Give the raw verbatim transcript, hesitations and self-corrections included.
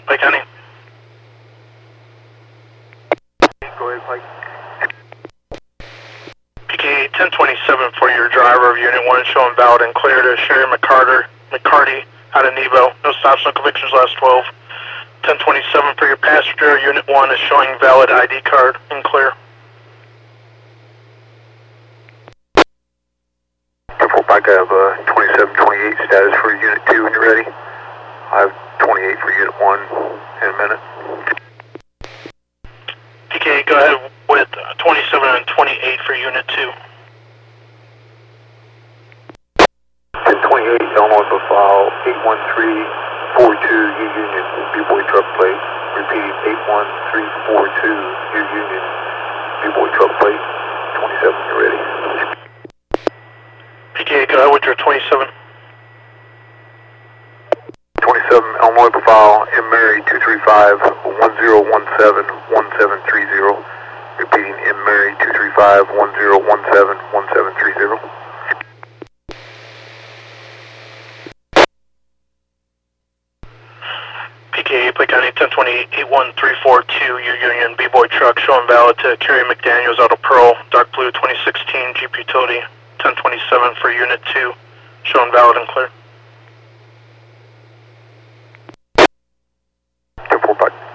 Lake County. Go ahead, Pike. P K ten twenty-seven for your driver of Unit one is showing valid and clear to Sherry McCarter, McCarty out of Nebo. No stops, no convictions last twelve. ten twenty-seven for your passenger, Unit one is showing valid I D card and clear. Airport Pike, I have uh, twenty-seven twenty-eight status for Unit two when you're ready. I have twenty-eight for Unit one in a minute. P K, go ahead with twenty-seven and twenty-eight for Unit two. ten twenty-eight, Illinois profile eight one three four two, U Union, B-Boy truck plate. Repeat, eight one three four two, U Union, B-Boy truck plate. twenty-seven, you're ready. P K, go ahead with your twenty-seven. twenty-seven, Illinois profile, M. Mary two three five one zero one seven one seven three zero. Repeating, M. Mary two three five one zero one seven one seven three zero. P K, Lake County ten twenty-eight eight one three four two, U Union, B-Boy truck showing valid to Kerry McDaniels out of Pearl, dark blue twenty sixteen Jeep Utility, ten twenty-seven for Unit two, showing valid and clear. ten four, bye.